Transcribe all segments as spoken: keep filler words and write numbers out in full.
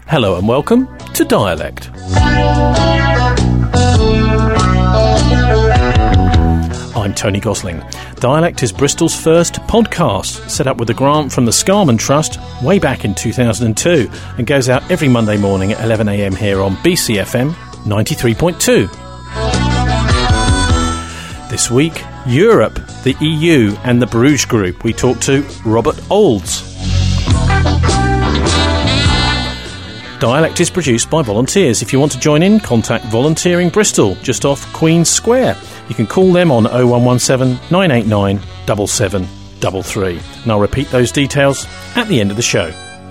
Hello and welcome to Dialect. I'm Tony Gosling. Dialect is Bristol's first podcast, set up with a grant from the Scarman Trust way back in two thousand two, and goes out every Monday morning at eleven a m here on B C F M ninety-three point two. This week, Europe, the E U and the Bruges Group. We talk to Robert Olds. Dialect is produced by volunteers. If you want to join in, contact Volunteering Bristol, just off Queen's Square. You can call them on oh one one seven, nine eight nine, seven seven three three. And I'll repeat those details at the end of the show.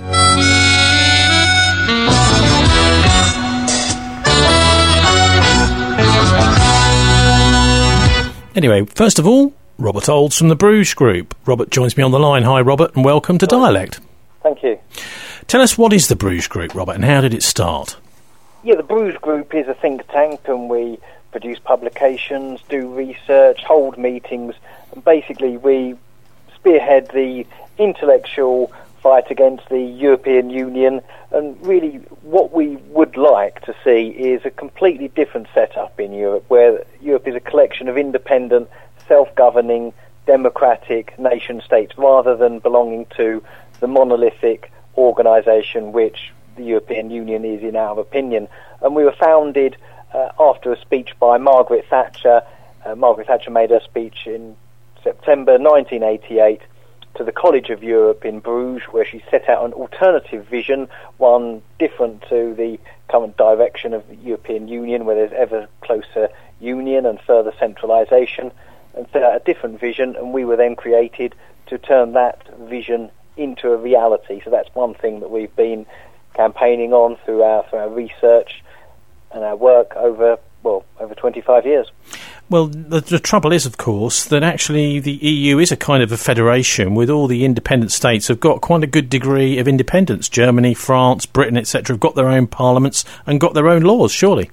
Anyway, first of all, Robert Olds from the Bruges Group. Robert joins me on the line. Hi, Robert, and welcome to Dialect. Thank you. Tell us, what is the Bruges Group, Robert, and how did it start? Yeah, the Bruges Group is a think tank, and we produce publications, do research, hold meetings, and basically we spearhead the intellectual fight against the European Union. And really what we would like to see is a completely different setup in Europe, where Europe is a collection of independent, self-governing, democratic nation-states, rather than belonging to the monolithic organisation which the European Union is, in our opinion. And we were founded uh, after a speech by Margaret Thatcher. Uh, Margaret Thatcher made her speech in September nineteen eighty-eight to the College of Europe in Bruges, where she set out an alternative vision, one different to the current direction of the European Union, where there's ever closer union and further centralisation, and set out a different vision, and we were then created to turn that vision into a reality. So that's one thing that we've been campaigning on through our, through our research and our work over, well, over twenty-five years. Well, the, the trouble is, of course, that actually the E U is a kind of a federation with all the independent states have got quite a good degree of independence. Germany, France, Britain, et cetera have got their own parliaments and got their own laws, surely.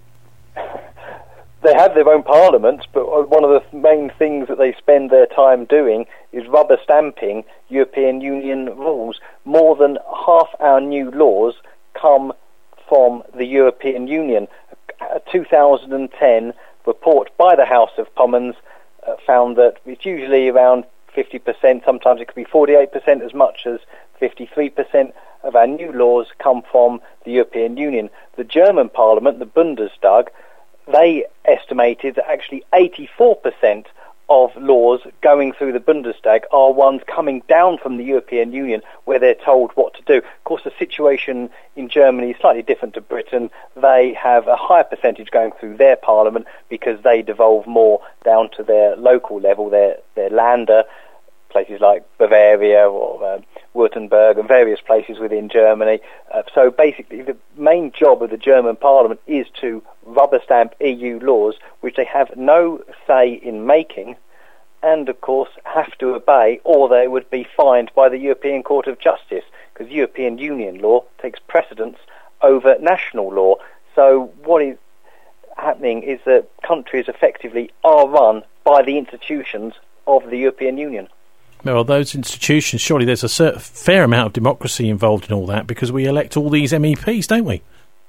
They have their own parliaments, but one of the main things that they spend their time doing is rubber stamping European Union rules. More than half our new laws come from the European Union. A two thousand ten report by the House of Commons uh, found that it's usually around fifty percent, sometimes it could be forty-eight percent, as much as fifty-three percent of our new laws come from the European Union. The German Parliament, the Bundestag, they estimated that actually eighty-four percent of laws going through the Bundestag are ones coming down from the European Union, where they're told what to do. Of course, the situation in Germany is slightly different to Britain. They have a higher percentage going through their parliament because they devolve more down to their local level, their, their Länder, places like Bavaria or uh, Württemberg and various places within Germany. Uh, so basically the main job of the German Parliament is to rubber stamp E U laws, which they have no say in making, and of course have to obey, or they would be fined by the European Court of Justice, because European Union law takes precedence over national law. So what is happening is that countries effectively are run by the institutions of the European Union. Well, those institutions, surely there's a certain, fair amount of democracy involved in all that, because we elect all these M E Ps, don't we?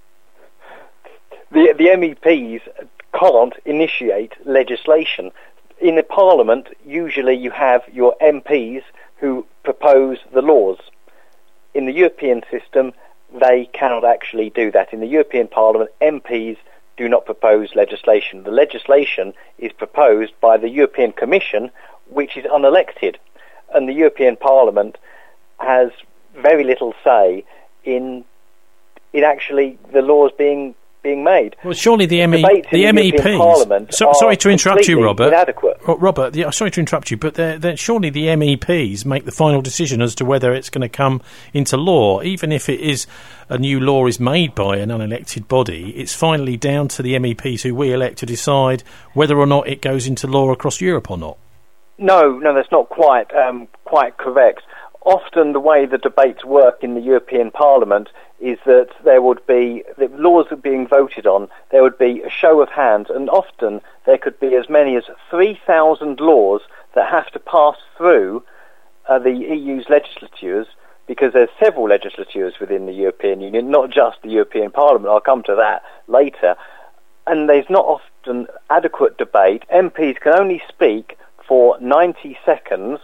The, the M E Ps can't initiate legislation. In the Parliament, usually you have your M Ps who propose the laws. In the European system, they cannot actually do that. In the European Parliament, M Ps do not propose legislation. The legislation is proposed by the European Commission, which is unelected. And the European Parliament has very little say in in actually the laws being being made. Well, surely the, M E, the, the M E Ps... So, sorry to interrupt you, Robert. Inadequate. Robert, yeah, sorry to interrupt you, but they're, they're, surely the M E Ps make the final decision as to whether it's going to come into law. Even if it is a new law is made by an unelected body, it's finally down to the M E Ps who we elect to decide whether or not it goes into law across Europe or not. No, no, that's not quite um, quite correct. Often the way the debates work in the European Parliament is that there would be, the laws are being voted on, there would be a show of hands, and often there could be as many as three thousand laws that have to pass through uh, the E U's legislatures because there's several legislatures within the European Union, not just the European Parliament. I'll come to that later. And there's not often adequate debate. M Ps can only speak for ninety seconds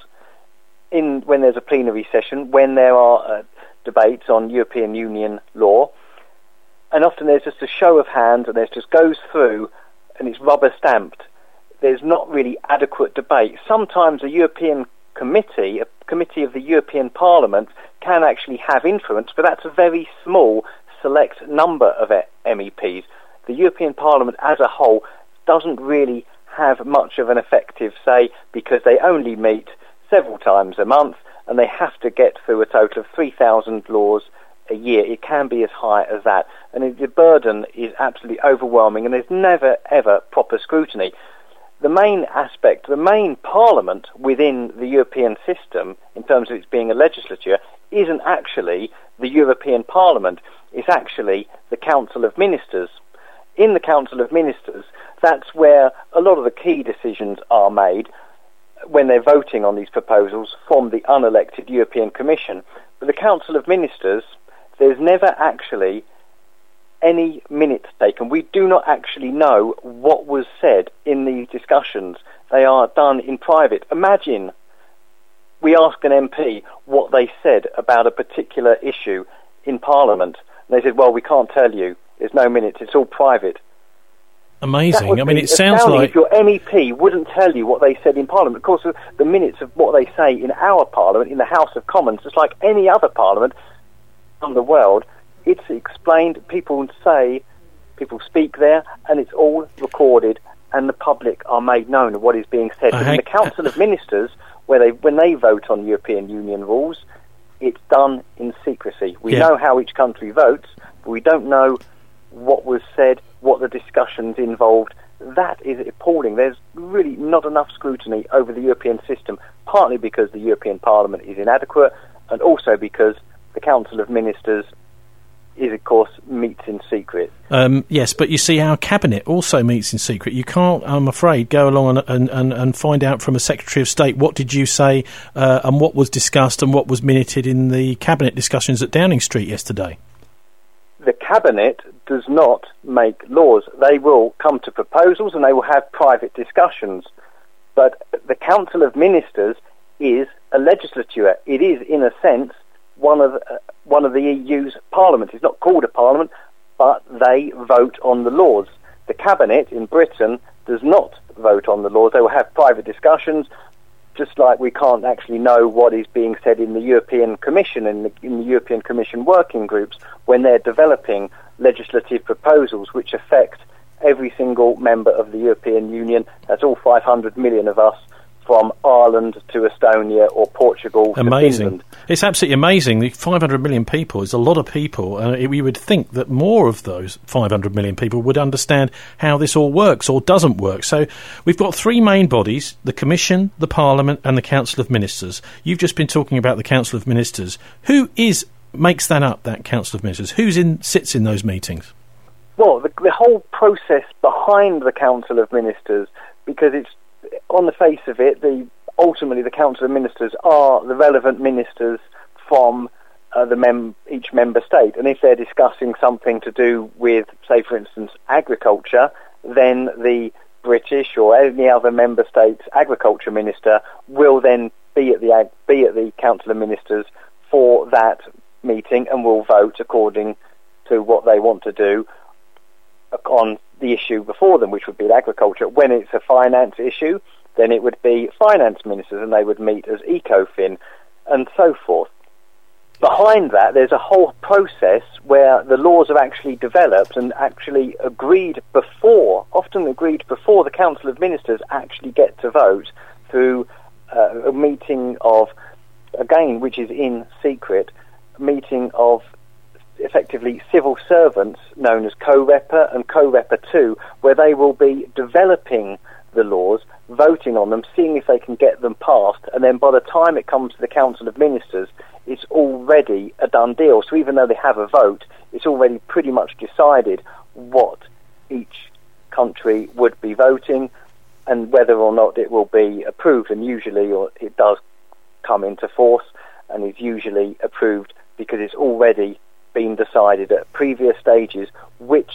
in when there's a plenary session, when there are uh, debates on European Union law. And often there's just a show of hands, and it just goes through, and it's rubber stamped. There's not really adequate debate. Sometimes a European committee, a committee of the European Parliament, can actually have influence, but that's a very small, select number of M E Ps. The European Parliament as a whole doesn't really have much of an effective say, because they only meet several times a month, and they have to get through a total of three thousand laws a year. It can be as high as that, and it, the burden is absolutely overwhelming, and there's never ever proper scrutiny. The main aspect, the main parliament within the European system, in terms of its being a legislature, isn't actually the European Parliament. It's actually the Council of Ministers. In the Council of Ministers, that's where a lot of the key decisions are made when they're voting on these proposals from the unelected European Commission. But the Council of Ministers, there's never actually any minutes taken. We do not actually know what was said in these discussions. They are done in private. Imagine we ask an M P what they said about a particular issue in Parliament, and they said, well, we can't tell you. There's no minutes. It's all private. Amazing. I mean, it sounds like if your M E P wouldn't tell you what they said in Parliament. Of course, the minutes of what they say in our Parliament, in the House of Commons, just like any other Parliament in the world, it's explained. People say, people speak there, and it's all recorded, and the public are made known of what is being said. But in the Council of Ministers, where they when they vote on European Union rules, it's done in secrecy. We yeah. know how each country votes, but we don't know what was said, what the discussions involved. That is appalling. There's really not enough scrutiny over the European system, partly because the European Parliament is inadequate, and also because the Council of Ministers is, of course, meets in secret. Um, yes, but you see, our cabinet also meets in secret. You can't, I'm afraid, go along and, and, and find out from a Secretary of State what did you say uh, and what was discussed and what was minuted in the cabinet discussions at Downing Street yesterday. The cabinet does not make laws. They will come to proposals and they will have private discussions. But the Council of Ministers is a legislature. It is, in a sense, one of uh, one of the E U's parliaments. It's not called a parliament, but they vote on the laws. The cabinet in Britain does not vote on the laws. They will have private discussions, just like we can't actually know what is being said in the European Commission, in the, in the European Commission working groups, when they're developing legislative proposals which affect every single member of the European Union. That's all five hundred million of us, from Ireland to Estonia or Portugal amazing. to Finland. It's absolutely amazing. The five hundred million people is a lot of people. Uh, we would think that more of those five hundred million people would understand how this all works or doesn't work. So we've got three main bodies, the Commission, the Parliament and the Council of Ministers. You've just been talking about the Council of Ministers. Who is makes that up, that Council of Ministers? Who's in sits in those meetings? Well, the, the whole process behind the Council of Ministers, because it's on the face of it, the ultimately the Council of Ministers are the relevant ministers from uh, the mem- each member state, and if they're discussing something to do with, say, for instance, agriculture, then the British or any other member state's agriculture minister will then be at the ag- be at the Council of Ministers for that meeting and will vote according to what they want to do on the issue before them, which would be agriculture. When it's a finance issue, then it would be finance ministers, and they would meet as ECOFIN, and so forth. Behind that, there's a whole process where the laws are actually developed and actually agreed before, often agreed before the Council of Ministers actually get to vote, through uh, a meeting of, again, which is in secret, a meeting of effectively civil servants known as co-repper and co-repper two, where they will be developing the laws, voting on them, seeing if they can get them passed, and then by the time it comes to the Council of Ministers, it's already a done deal. So even though they have a vote, it's already pretty much decided what each country would be voting and whether or not it will be approved, and usually or it does come into force. and is usually approved because it's already been decided at previous stages, which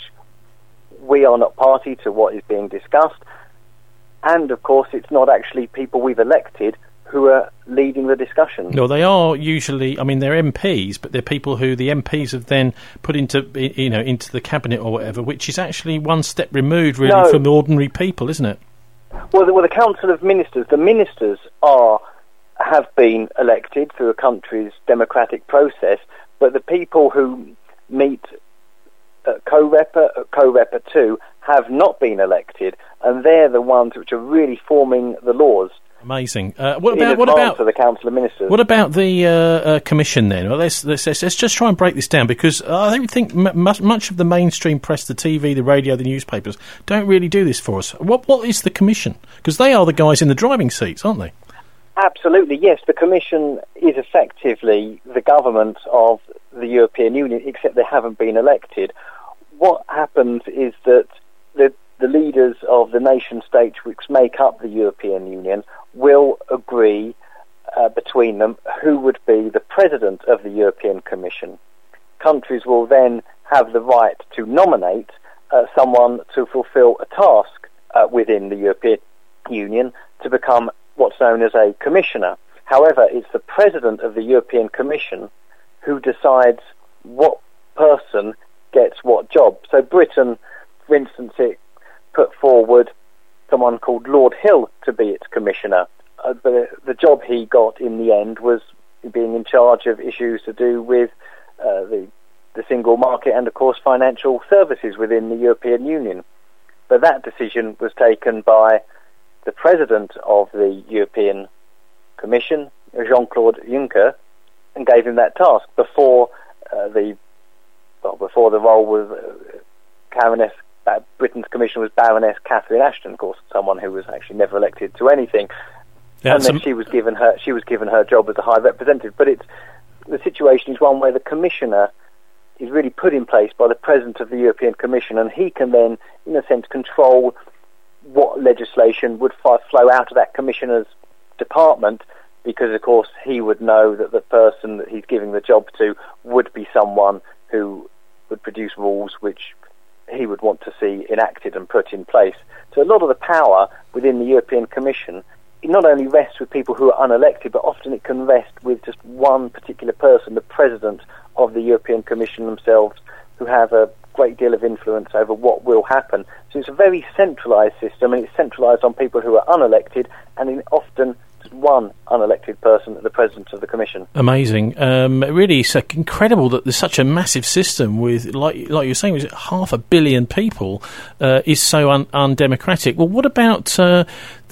we are not party to what is being discussed. And, of course, it's not actually people we've elected who are leading the discussion. No, they are usually, I mean, they're M Ps, but they're people who the M Ps have then put into, you know, into the cabinet or whatever, which is actually one step removed, really, no. from ordinary people, isn't it? Well, the, well, the Council of Ministers, the ministers are have been elected through a country's democratic process, but the people who meet at co-reper, at co-reper two, have not been elected, and they're the ones which are really forming the laws. Amazing. Uh, what about what about the Council of Ministers? What about the uh, uh, Commission then? Well, let's, let's let's just try and break this down, because I don't think m- much of the mainstream press, the T V, the radio, the newspapers, don't really do this for us. What what is the Commission? Because they are the guys in the driving seats, aren't they? Absolutely, yes. The Commission is effectively the government of the European Union, except they haven't been elected. What happens is that the the leaders of the nation states which make up the European Union will agree uh, between them who would be the president of the European Commission. Countries will then have the right to nominate uh, someone to fulfill a task uh, within the European Union to become what's known as a commissioner. However, it's the president of the European Commission who decides what person gets what job. So Britain, for instance, it put forward someone called Lord Hill to be its commissioner. Uh, but the job he got in the end was being in charge of issues to do with uh, the, the single market and, of course, financial services within the European Union. But that decision was taken by the president of the European Commission, Jean-Claude Juncker, and gave him that task before uh, the well, before the role was uh, Baroness. Uh, Britain's commission was Baroness Catherine Ashton, of course, someone who was actually never elected to anything. Yeah, and then she was given her she was given her job as a High Representative. But it's the situation is one where the commissioner is really put in place by the president of the European Commission, and he can then, in a sense, control what legislation would f- flow out of that commissioner's department, because, of course, he would know that the person that he's giving the job to would be someone who would produce rules which he would want to see enacted and put in place. So a lot of the power within the European Commission, it not only rests with people who are unelected, but often it can rest with just one particular person, the president of the European Commission themselves, who have a great deal of influence over what will happen. So it's a very centralised system, and it's centralised on people who are unelected, and in often just one unelected person, the president of the Commission. Amazing. Um, really, it's incredible that there's such a massive system with, like like you were saying, was it half a billion people, uh, is so un- undemocratic. Well, what about uh,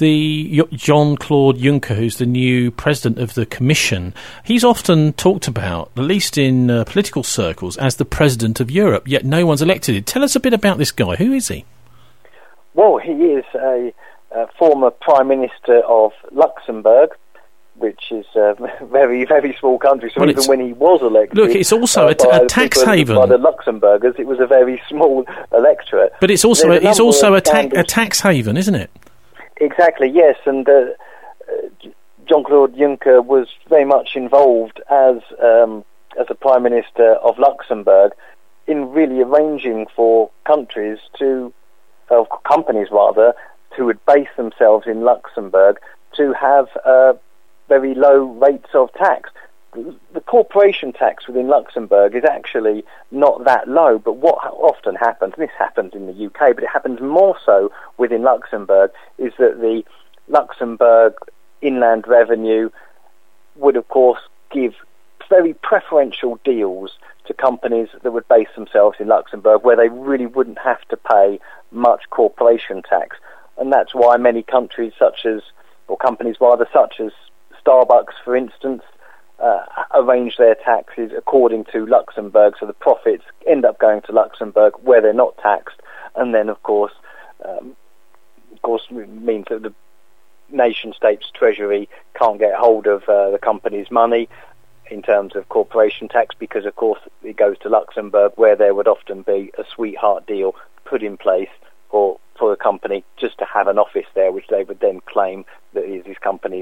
the Jean-Claude Juncker, who's the new president of the Commission? He's often talked about, at least in uh, political circles, as the president of Europe, yet no one's elected him. Tell us a bit about this guy. Who is he? Well, he is a Uh, former Prime Minister of Luxembourg, which is a very, very small country. So well, even when he was elected... Look, it's also uh, a, t- a tax haven. By the Luxembourgers, it was a very small electorate. But it's also a, it's also a, ta- a tax haven, isn't it? Exactly, yes. And uh, uh, Jean-Claude Juncker was very much involved as um, as a Prime Minister of Luxembourg in really arranging for countries to, uh, companies rather, who would base themselves in Luxembourg to have uh, very low rates of tax. The corporation tax within Luxembourg is actually not that low, but what often happens, and this happens in the U K, but it happens more so within Luxembourg, is that the Luxembourg inland revenue would, of course, give very preferential deals to companies that would base themselves in Luxembourg, where they really wouldn't have to pay much corporation tax. And that's why many countries such as, or companies rather, such as Starbucks, for instance, uh, arrange their taxes according to Luxembourg, so the profits end up going to Luxembourg where they're not taxed, and then, of course, um, of course, means that the nation-state's treasury can't get hold of uh, the company's money in terms of corporation tax, because, of course, it goes to Luxembourg, where there would often be a sweetheart deal put in place for for the company just to have an office there, which they would then claim that is his company's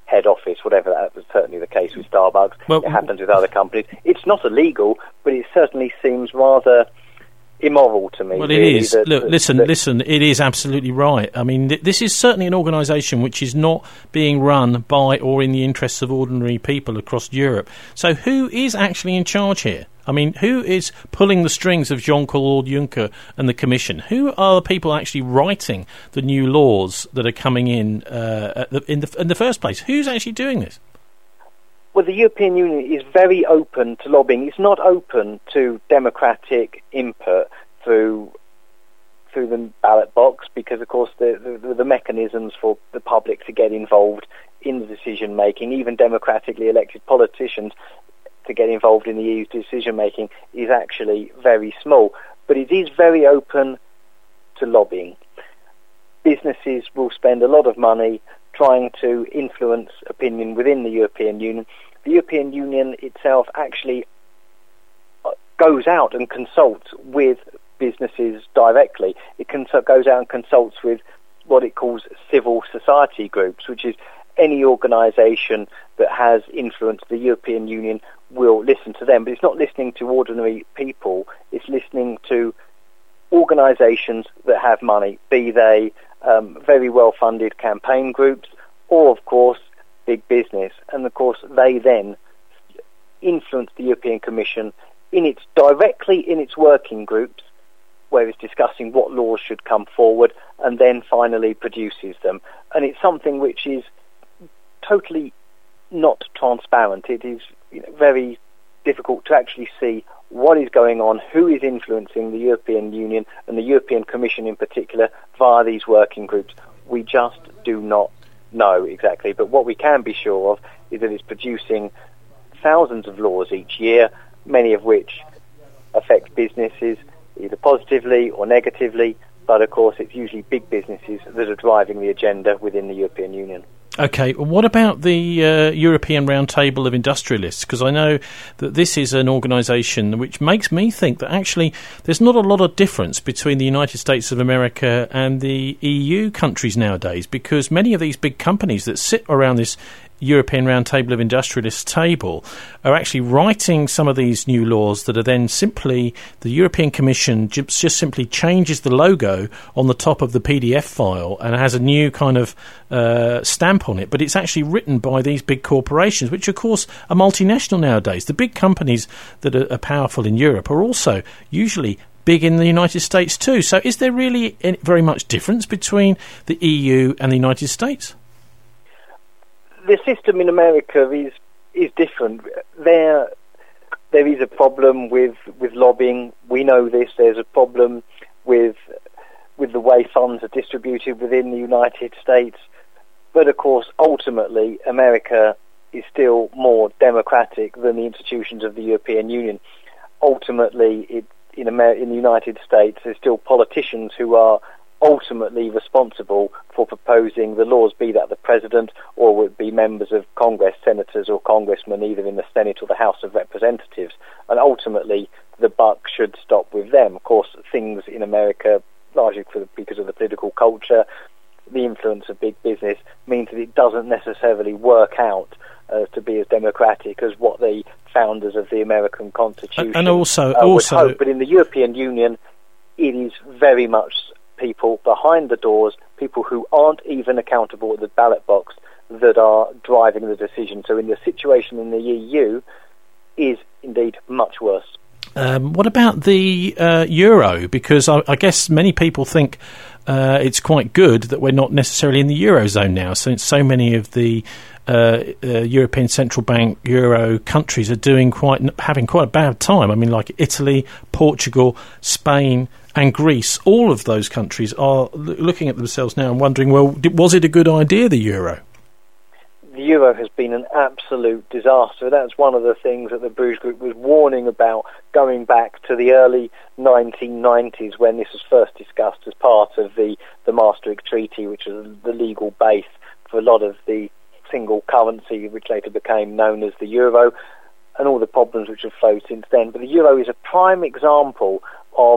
head office, whatever that was certainly the case with Starbucks. Well, it happens with other companies. It's not illegal, but it certainly seems rather immoral to me. Well, it really, is. that, Look, that, listen, that listen, it is absolutely right. I mean, th- this is certainly an organisation which is not being run by or in the interests of ordinary people across Europe. So who is actually in charge here? I mean, who is pulling the strings of Jean-Claude Juncker and the Commission? Who are the people actually writing the new laws that are coming in uh, at the, in, the, in the first place? Who's actually doing this? Well, the European Union is very open to lobbying. It's not open to democratic input through through the ballot box because, of course, the, the, the mechanisms for the public to get involved in the decision-making, even democratically elected politicians to get involved in the E U's decision-making, is actually very small. But it is very open to lobbying. Businesses will spend a lot of money trying to influence opinion within the European Union. The European Union itself actually goes out and consults with businesses directly. It cons- goes out and consults with what it calls civil society groups, which is any organisation that has influenced the European Union will listen to them. But it's not listening to ordinary people. It's listening to organisations that have money, be they um, very well-funded campaign groups or, of course, big business. And, of course, they then influence the European Commission in its directly in its working groups, where it's discussing what laws should come forward, and then finally produces them. And it's something which is totally not transparent. It is, you know, very difficult to actually see what is going on, who is influencing the European Union and the European Commission in particular via these working groups. We just do not know exactly. But what we can be sure of is that it's producing thousands of laws each year, many of which affect businesses either positively or negatively, but of course it's usually big businesses that are driving the agenda within the European Union. Okay, what about the uh, European Roundtable of Industrialists? Because I know that this is an organisation which makes me think that actually there's not a lot of difference between the United States of America and the E U countries nowadays, because many of these big companies that sit around this European Roundtable of Industrialists table are actually writing some of these new laws that are then simply, the European Commission just, just simply changes the logo on the top of the P D F file and has a new kind of uh, stamp on it, but it's actually written by these big corporations, which of course are multinational nowadays. The big companies that are, are powerful in Europe are also usually big in the United States too. So is there really any, very much difference between the E U and the United States? The system in America is is different. There, there is a problem with, with lobbying. We know this. There's a problem with with the way funds are distributed within the United States. But of course, ultimately, America is still more democratic than the institutions of the European Union. Ultimately, it, in Amer- in the United States, there's still politicians who are ultimately responsible for proposing the laws, be that the president or would be members of Congress, senators or congressmen, either in the Senate or the House of Representatives. And ultimately, the buck should stop with them. Of course, things in America, largely for the, because of the political culture, the influence of big business, means that it doesn't necessarily work out uh, to be as democratic as what the founders of the American Constitution and also, uh, would also hope. But in the European Union, it is very much people behind the doors, people who aren't even accountable at the ballot box, that are driving the decision. So in the situation in the E U is indeed much worse. Um, what about the uh, euro? Because I, I guess many people think uh, it's quite good that we're not necessarily in the eurozone now, since so many of the uh, uh, European Central Bank euro countries are doing quite having quite a bad time. I mean, like Italy, Portugal, Spain and Greece, all of those countries are l- looking at themselves now and wondering, well, d- was it a good idea, the euro? The euro has been an absolute disaster. That's one of the things that the Bruges Group was warning about going back to the early nineteen nineties, when this was first discussed as part of the, the Maastricht Treaty, which was the legal base for a lot of the single currency, which later became known as the euro, and all the problems which have flowed since then. But the euro is a prime example of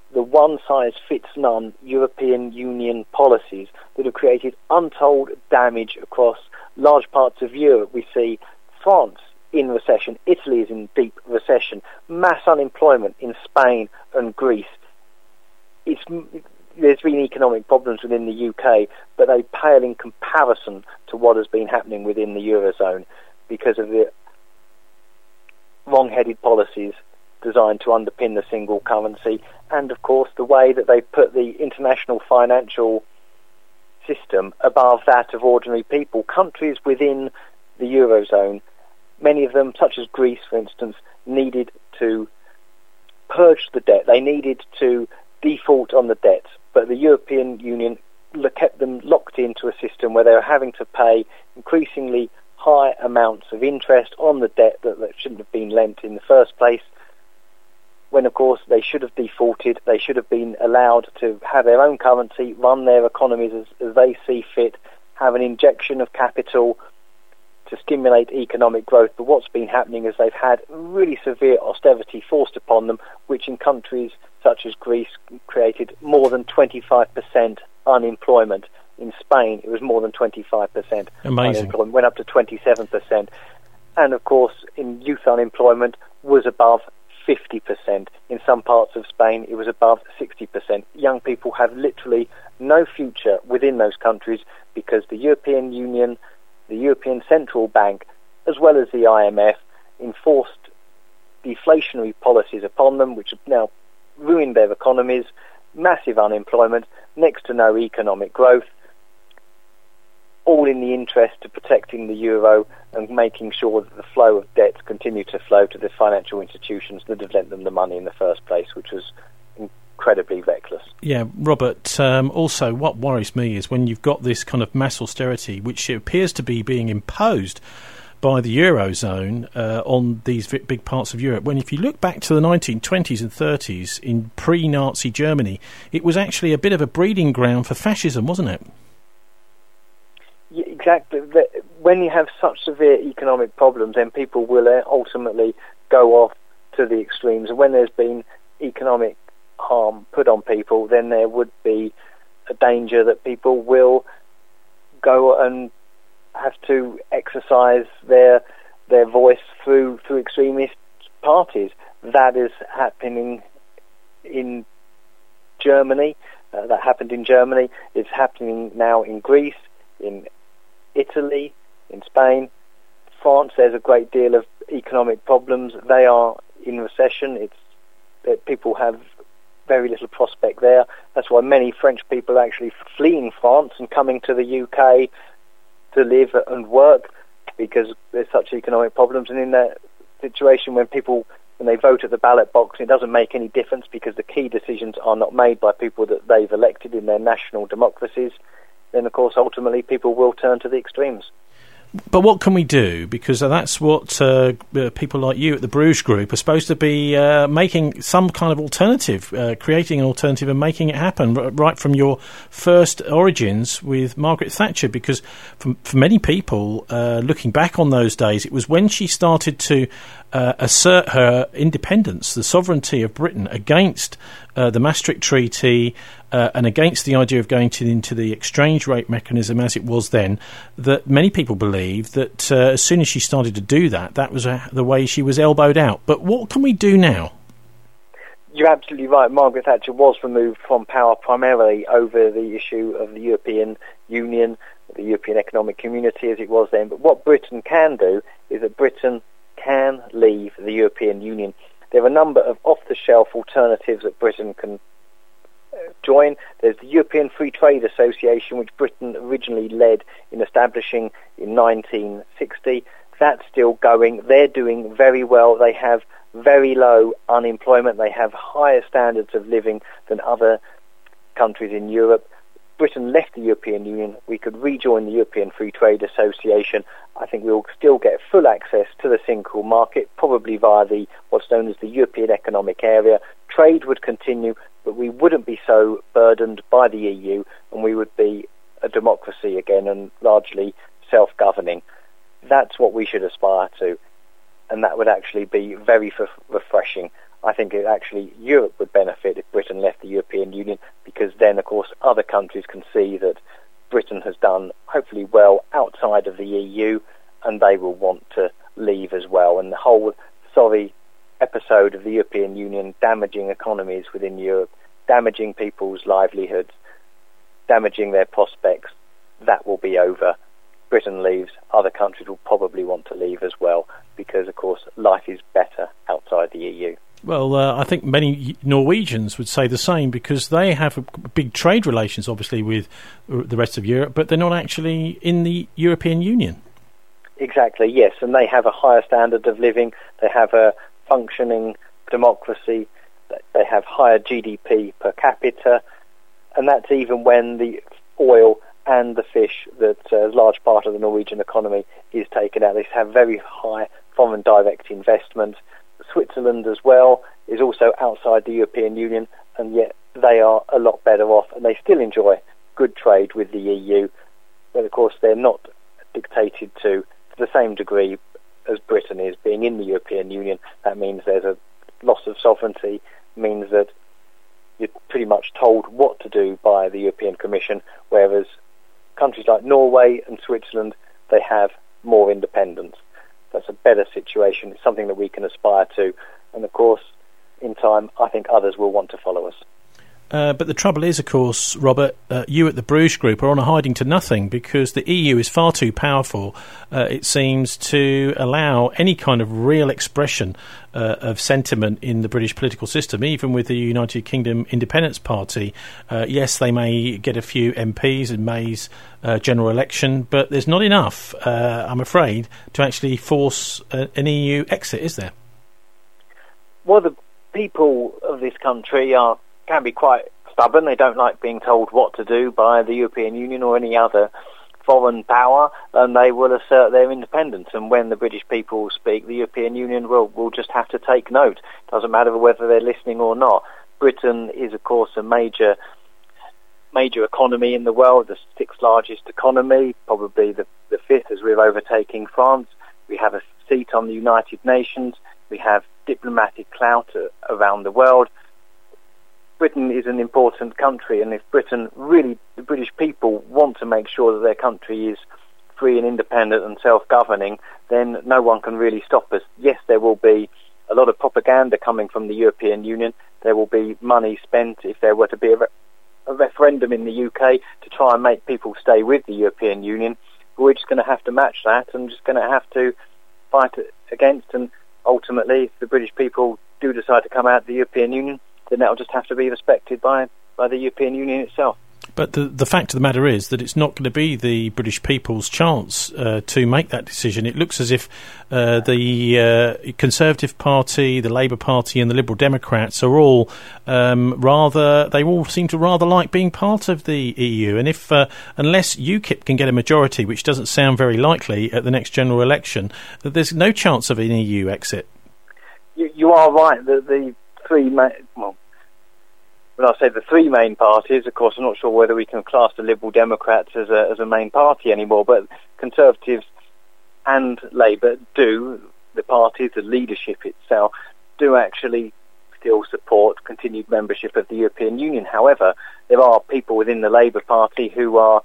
the one-size-fits-none European Union policies that have created untold damage across large parts of Europe. We see France in recession, Italy is in deep recession, mass unemployment in Spain and Greece. It's, there's been economic problems within the U K, but they pale in comparison to what has been happening within the Eurozone because of the wrong-headed policies designed to underpin the single currency, and of course the way that they put the international financial system above that of ordinary people. Countries within the Eurozone, many of them, such as Greece for instance, needed to purge the debt. They needed to default on the debt, but the European Union kept them locked into a system where they were having to pay increasingly high amounts of interest on the debt that, that shouldn't have been lent in the first place, when of course they should have defaulted. They should have been allowed to have their own currency, run their economies as, as they see fit, have an injection of capital to stimulate economic growth. But what's been happening is they've had really severe austerity forced upon them, which in countries such as Greece created more than twenty-five percent unemployment. In Spain, it was more than twenty-five percent Amazing. Unemployment, went up to twenty-seven percent. And of course, in youth unemployment was above fifty percent. In some parts of Spain, it was above sixty percent. Young people have literally no future within those countries because the European Union, the European Central Bank, as well as the I M F, enforced deflationary policies upon them, which have now ruined their economies, massive unemployment, next to no economic growth, all in the interest of protecting the euro and making sure that the flow of debts continue to flow to the financial institutions that have lent them the money in the first place, which was incredibly reckless. Yeah, Robert, um, also what worries me is when you've got this kind of mass austerity, which appears to be being imposed by the Eurozone uh, on these big parts of Europe, when if you look back to the nineteen twenties and thirties in pre-Nazi Germany, it was actually a bit of a breeding ground for fascism, wasn't it? Yeah, exactly. When you have such severe economic problems, then people will ultimately go off to the extremes. And when there's been economic harm put on people, then there would be a danger that people will go and have to exercise their their voice through through extremist parties. That is happening in Germany. Uh, that happened in Germany. It's happening now in Greece, in Italy, in Spain, France. There's a great deal of economic problems. They are in recession. It's that people have very little prospect there. That's why many French people are actually fleeing France and coming to the U K to live and work, because there's such economic problems. And in that situation, when people, when they vote at the ballot box, it doesn't make any difference because the key decisions are not made by people that they've elected in their national democracies, then of course ultimately people will turn to the extremes. But what can we do? Because that's what uh, people like you at the Bruges Group are supposed to be uh, making some kind of alternative, uh, creating an alternative and making it happen r- right from your first origins with Margaret Thatcher. Because for, for many people, uh, looking back on those days, it was when she started to uh, assert her independence, the sovereignty of Britain against uh, the Maastricht Treaty, Uh, and against the idea of going to, into the exchange rate mechanism as it was then, that many people believe that uh, as soon as she started to do that, that was uh, the way she was elbowed out. But what can we do now? You're absolutely right. Margaret Thatcher was removed from power primarily over the issue of the European Union, the European Economic Community as it was then. But what Britain can do is that Britain can leave the European Union. There are a number of off-the-shelf alternatives that Britain can join. There's the European Free Trade Association, which Britain originally led in establishing in nineteen sixty. That's still going. They're doing very well. They have very low unemployment. They have higher standards of living than other countries in Europe. Britain left the European Union. We could rejoin the European Free Trade Association. I think we'll still get full access to the single market, probably via the what's known as the European Economic Area. Trade would continue, but we wouldn't be so burdened by the E U, and we would be a democracy again and largely self-governing. That's what we should aspire to, and that would actually be very f- refreshing. I think it actually Europe would benefit if Britain left the European Union, because then, of course, other countries can see that Britain has done hopefully well outside of the E U, and they will want to leave as well. And the whole sorry episode of the European Union damaging economies within Europe, damaging people's livelihoods, damaging their prospects, that will be over. Britain leaves, other countries will probably want to leave as well, because, of course, life is better outside the E U. Well, uh, I think many Norwegians would say the same, because they have a big trade relations, obviously, with the rest of Europe, but they're not actually in the European Union. Exactly, yes, and they have a higher standard of living, they have a functioning democracy, they have higher G D P per capita, and that's even when the oil and the fish, that uh, a large part of the Norwegian economy is taken out. They have very high foreign direct investment. Switzerland as well is also outside the European Union, and yet they are a lot better off, and they still enjoy good trade with the E U, but of course they're not dictated to to the same degree as Britain is, being in the European Union. That means there's a loss of sovereignty, means that you're pretty much told what to do by the European Commission, whereas countries like Norway and Switzerland, they have more independence. That's a better situation. It's something that we can aspire to. And of course, in time, I think others will want to follow us. Uh, but the trouble is, of course, Robert, uh, you at the Bruges Group are on a hiding to nothing, because the E U is far too powerful, uh, it seems, to allow any kind of real expression uh, of sentiment in the British political system. Even with the United Kingdom Independence Party, uh, yes, they may get a few M Ps in May's uh, general election, but there's not enough, uh, I'm afraid, to actually force uh, an E U exit, is there? Well, the people of this country are can be quite stubborn. They don't like being told what to do by the European Union or any other foreign power, and they will assert their independence. And when the British people speak, the European Union will, will just have to take note. Doesn't matter whether they're listening or not. Britain is, of course, a major major economy in the world, the sixth largest economy, probably the, the fifth, as we're overtaking France. We have a seat on the United Nations. We have diplomatic clout around the world. Britain is an important country, and if Britain really, the British people want to make sure that their country is free and independent and self-governing, then no one can really stop us. Yes, there will be a lot of propaganda coming from the European Union. There will be money spent if there were to be a, re- a referendum in the U K to try and make people stay with the European Union. But we're just going to have to match that, and just going to have to fight against, and ultimately, if the British people do decide to come out of the European Union, then that will just have to be respected by, by the European Union itself. But the the fact of the matter is that it's not going to be the British people's chance uh, to make that decision. It looks as if uh, the uh, Conservative Party, the Labour Party and the Liberal Democrats are all um, rather, they all seem to rather like being part of the E U. And if uh, unless UKIP can get a majority, which doesn't sound very likely at the next general election, there's no chance of an E U exit. You, you are right. The, the three main, well, when I say the three main parties, of course, I'm not sure whether we can class the Liberal Democrats as a, as a main party anymore, but Conservatives and Labour do, the parties, the leadership itself, do actually still support continued membership of the European Union. However, there are people within the Labour Party who are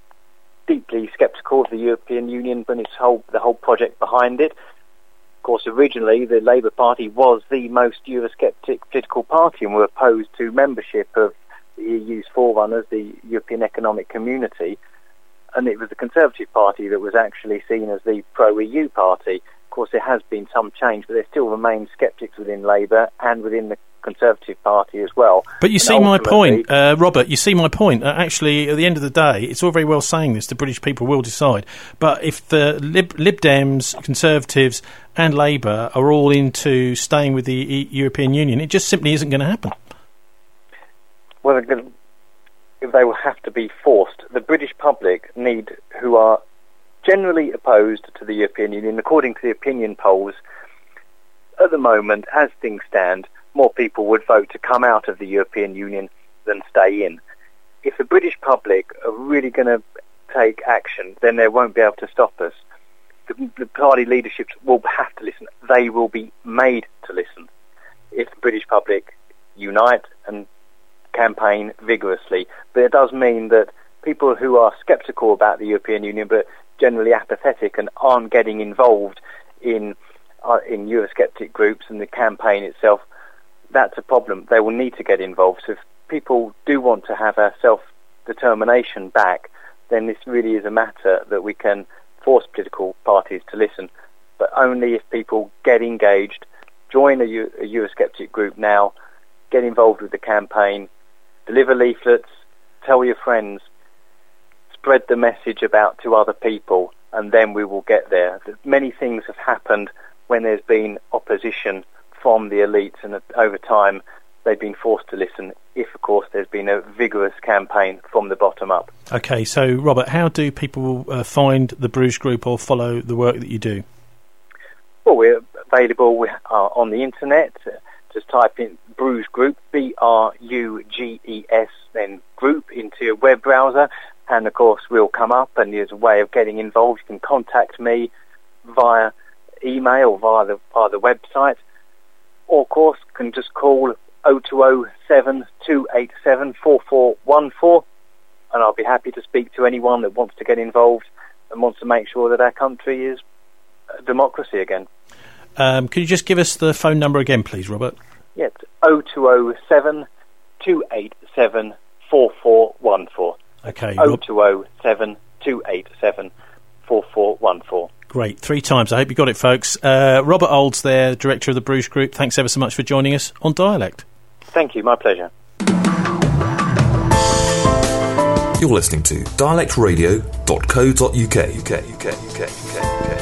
deeply sceptical of the European Union and its whole, the whole project behind it. Of course, originally the Labour Party was the most Eurosceptic political party and were opposed to membership of the E U's forerunners, the European Economic Community, and it was the Conservative Party that was actually seen as the pro-E U party. Of course, there has been some change, but there still remain sceptics within Labour and within the Conservative Party as well. But you and see my point, uh, Robert, you see my point. Uh, actually, at the end of the day, it's all very well saying this, the British people will decide. But if the Lib, Lib Dems, Conservatives and Labour are all into staying with the e- European Union, it just simply isn't going to happen. Well, if they will have to be forced. The British public need, who are generally opposed to the European Union, according to the opinion polls, at the moment, as things stand, more people would vote to come out of the European Union than stay in. If the British public are really going to take action, then they won't be able to stop us. The, the party leaderships will have to listen. They will be made to listen. If the public unite and campaign vigorously. But it does mean that people who are sceptical about the European Union but generally apathetic and aren't getting involved in uh, in Eurosceptic groups and the campaign itself, that's a problem. They will need to get involved. So if people do want to have our self-determination back, then this really is a matter that we can force political parties to listen, but only if people get engaged, join a, Euro- a Eurosceptic group now, get involved with the campaign, deliver leaflets, tell your friends, spread the message about to other people, and then we will get there. Many things have happened when there's been opposition from the elites, and over time they've been forced to listen if, of course, there's been a vigorous campaign from the bottom up. OK, so, Robert, how do people uh, find the Bruges Group or follow the work that you do? Well, we're available we are on the internet. Just type in Bruges Group, B R U G E S, then group into your web browser, and, of course, we'll come up, and there's a way of getting involved. You can contact me via email, via the, via the website, or, of course, can just call oh two oh seven, two eight seven, four four one four, and I'll be happy to speak to anyone that wants to get involved and wants to make sure that our country is a democracy again. Um, could you just give us the phone number again, please, Robert? Yes, oh two oh seven, two eight seven, four four one four. Okay. oh two oh seven, two eight seven, four four one four. Great. Three times. I hope you got it, folks. Uh, Robert Olds there, Director of the Bruges Group. Thanks ever so much for joining us on Dialect. Thank you. My pleasure. You're listening to dialect radio dot co dot uk. U K, U K, U K, U K.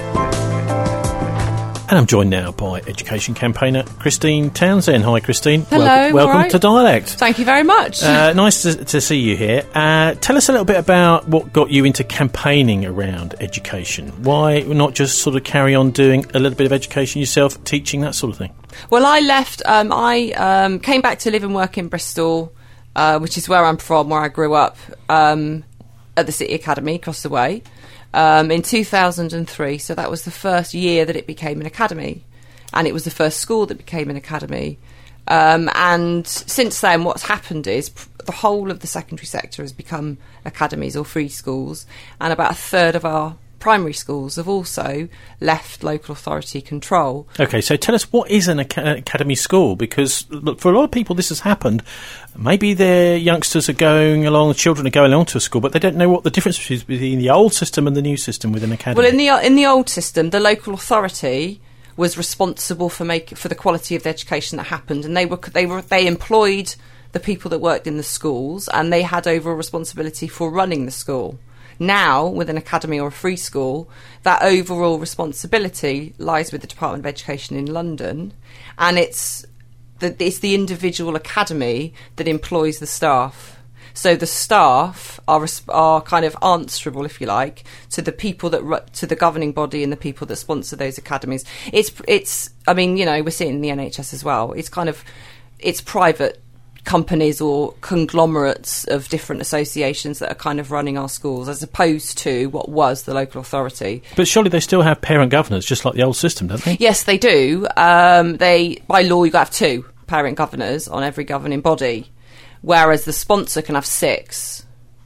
And I'm joined now by education campaigner Christine Townsend. Hi, Christine. Hello. Welcome, welcome right. to Dialect. Thank you very much. Uh, nice to, to see you here. Uh, tell us a little bit about what got you into campaigning around education. Why not just sort of carry on doing a little bit of education yourself, teaching, that sort of thing? Well, I left. Um, I um, came back to live and work in Bristol, uh, which is where I'm from, where I grew up, um, at the City Academy across the way. Um, in two thousand three, so that was the first year that it became an academy, and it was the first school that became an academy. Um, and since then, what's happened is pr- the whole of the secondary sector has become academies or free schools, and about a third of our primary schools have also left local authority control. OK, so tell us, what is an ac- academy school? Because look, for a lot of people this has happened. Maybe their youngsters are going along, the children are going along to a school, but they don't know what the difference is between the old system and the new system within academy. Well, in the in the old system, the local authority was responsible for make for the quality of the education that happened, and they were they were they employed the people that worked in the schools, and they had overall responsibility for running the school. Now, with an academy or a free school, that overall responsibility lies with the Department of Education in London, and it's the, it's the individual academy that employs the staff. So the staff are are kind of answerable, if you like, to the people that to the governing body and the people that sponsor those academies. It's it's I mean, you know, we're seeing in the N H S as well. It's kind of it's private companies or conglomerates of different associations that are kind of running our schools, as opposed to what was the local authority. But surely they still have parent governors, just like the old system, don't they? Yes, they do. Um, they by law you've got to have two parent governors on every governing body, whereas the sponsor can have six.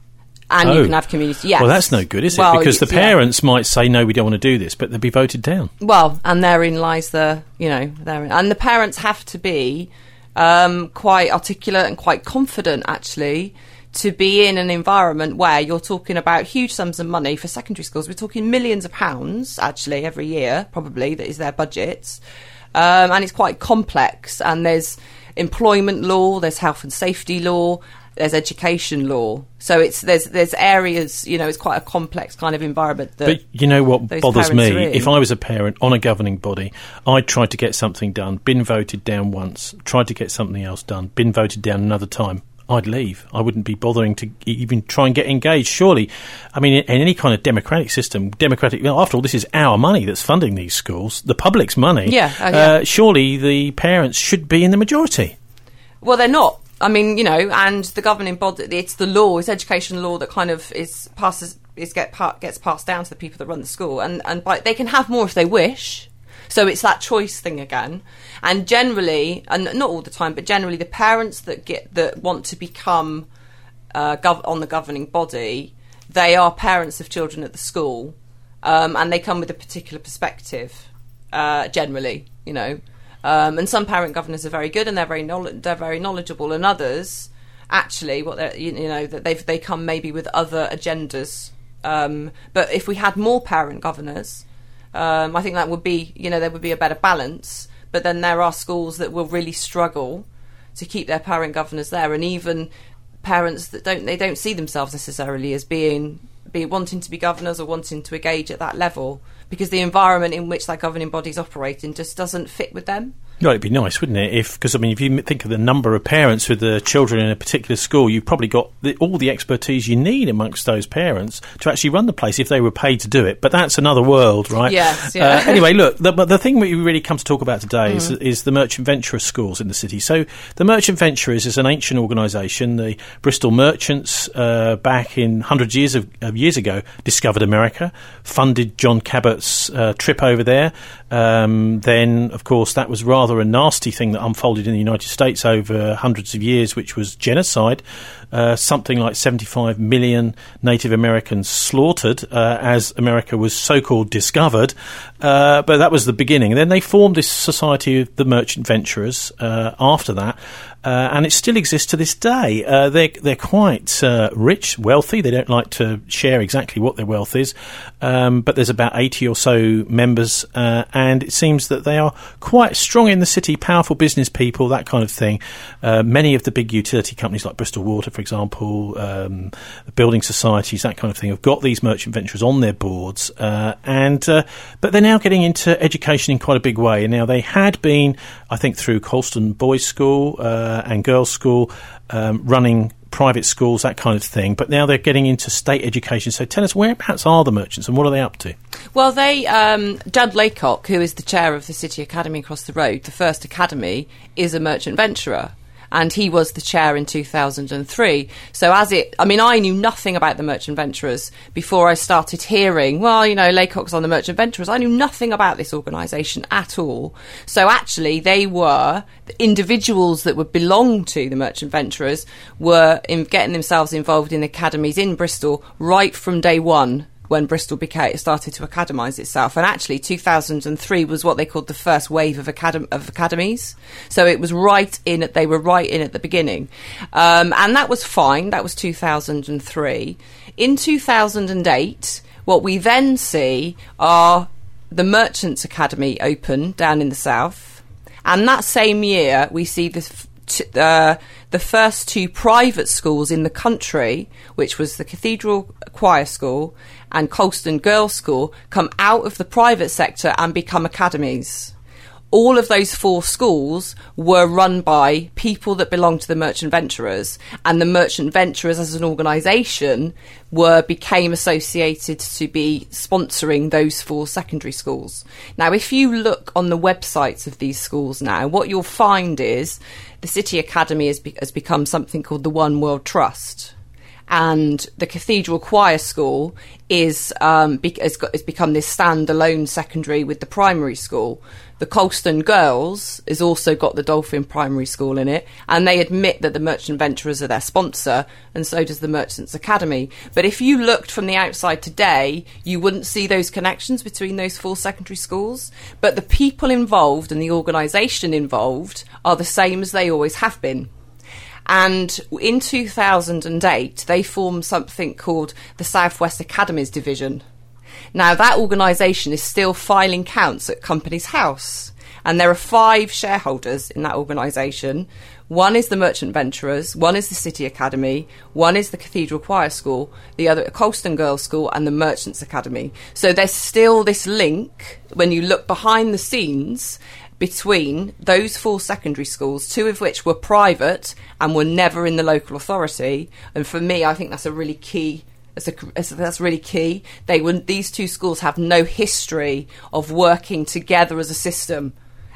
And oh. you can have community. Yes. Well, that's no good, is it? Well, because the yeah. parents might say, no, we don't want to do this, but they'll be voted down. Well, and therein lies the, you know, therein. And the parents have to be um, quite articulate and quite confident, actually, to be in an environment where you're talking about huge sums of money for secondary schools. We're talking millions of pounds, actually, every year, probably, that is their budgets. Um, and it's quite complex. And there's employment law, there's health and safety law, there's education law. So it's there's there's areas, you know, it's quite a complex kind of environment. That but you know what bothers me? If I was a parent on a governing body, I'd tried to get something done, been voted down once, tried to get something else done, been voted down another time, I'd leave. I wouldn't be bothering to even try and get engaged. Surely, I mean, in, in any kind of democratic system, democratic, you know, after all, this is our money that's funding these schools, the public's money. Yeah, uh, yeah. Uh, surely the parents should be in the majority. Well, they're not. I mean, you know, and the governing body, it's the law, it's education law that kind of is passes is get part, gets passed down to the people that run the school, and and by, they can have more if they wish. So it's that choice thing again. And generally, and not all the time, but generally the parents that get that want to become uh, gov- on the governing body, they are parents of children at the school, um, and they come with a particular perspective, uh, generally, you know. Um, and some parent governors are very good and they're very knowl- they're very knowledgeable, and others, actually, what they're, you, you know, that they they come maybe with other agendas. Um, but if we had more parent governors, um, I think that would be, you know, there would be a better balance. But then there are schools that will really struggle to keep their parent governors there, and even parents that don't they don't see themselves necessarily as being be wanting to be governors or wanting to engage at that level, because the environment in which that governing body's operating just doesn't fit with them. No, it'd be nice, wouldn't it? If because I mean, if you think of the number of parents with the children in a particular school, you've probably got the, all the expertise you need amongst those parents to actually run the place if they were paid to do it. But that's another world, right? Yes. Yeah. Uh, anyway, look, the, the thing we really come to talk about today mm. is, is the Merchant Venturers schools in the city. So the Merchant Venturers is an ancient organisation. The Bristol merchants, uh, back in hundreds of years of, of years ago, discovered America, funded John Cabot's uh, trip over there. Um, then, of course, that was rather a nasty thing that unfolded in the United States over hundreds of years, which was genocide. Uh, something like seventy-five million Native Americans slaughtered uh, as America was so-called discovered. Uh, but that was the beginning. And then they formed this society of the Merchant Venturers uh, after that. Uh, and it still exists to this day. Uh, they're, they're quite uh, rich, wealthy. They don't like to share exactly what their wealth is. Um, but there's about eighty or so members. Uh, and it seems that they are quite strong in the city, powerful business people, that kind of thing. Uh, many of the big utility companies like Bristol Water, for example, um, building societies, that kind of thing, have got these merchant venturers on their boards. Uh, and uh, But they're now getting into education in quite a big way. And now they had been, I think, through Colston Boys' School, uh, and girls' school, um, running private schools, that kind of thing. But now they're getting into state education. So tell us, whereabouts are the merchants and what are they up to? Well, they, um, Judd Laycock, who is the chair of the City Academy across the road, the first academy, is a merchant venturer. And he was the chair in two thousand three. So as it, I mean, I knew nothing about the Merchant Venturers before I started hearing, well, you know, Laycock's on the Merchant Venturers. I knew nothing about this organisation at all. So actually, they were, the individuals that would belong to the Merchant Venturers were in getting themselves involved in academies in Bristol right from day one, when Bristol became, started to academise itself. And actually, two thousand three was what they called the first wave of, academ- of academies. So it was right in, they were right in at the beginning. Um, and that was fine. That was two thousand three. In two thousand eight, what we then see are the Merchants Academy open down in the south. And that same year, we see the T- uh, the first two private schools in the country, which was the Cathedral Choir School and Colston Girls' School, come out of the private sector and become academies. All of those four schools were run by people that belonged to the Merchant Venturers, and the Merchant Venturers as an organisation were became associated to be sponsoring those four secondary schools. Now, if you look on the websites of these schools now, what you'll find is the City Academy has, be- has become something called the One World Trust. And the Cathedral Choir School is um, be- has, got, has become this standalone secondary with the primary school. The Colston Girls has also got the Dolphin Primary School in it, and they admit that the Merchant Venturers are their sponsor, and so does the Merchants Academy. But if you looked from the outside today, you wouldn't see those connections between those four secondary schools. But the people involved and the organisation involved are the same as they always have been. And in two thousand eight, they formed something called the South West Academies Division. Now, that organisation is still filing counts at Companies House, and there are five shareholders in that organisation. One is the Merchant Venturers, one is the City Academy, one is the Cathedral Choir School, the other Colston Girls' School, and the Merchants Academy. So there's still this link, when you look behind the scenes, between those four secondary schools, two of which were private and were never in the local authority. And for me, I think that's a really key That's, a, that's really key. They were, these two schools have no history of working together as a system,